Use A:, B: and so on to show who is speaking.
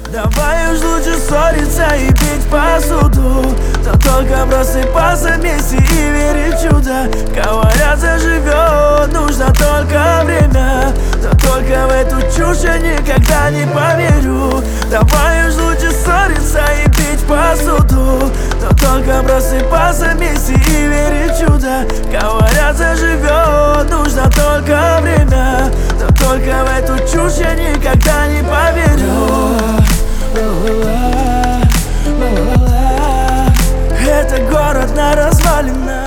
A: Давай уж лучше ссориться и пить посуду, но только просыпаться вместе и верить в чудо. Говорят, заживет, нужно только время, но только в эту чушь я никогда не поверю. Давай уж лучше ссориться и пить посуду, но только просыпаться вместе и верить в чудо. Говорят, заживет, нужно только время, но только в эту чушь я никогда не поверю. Это город на развалинах.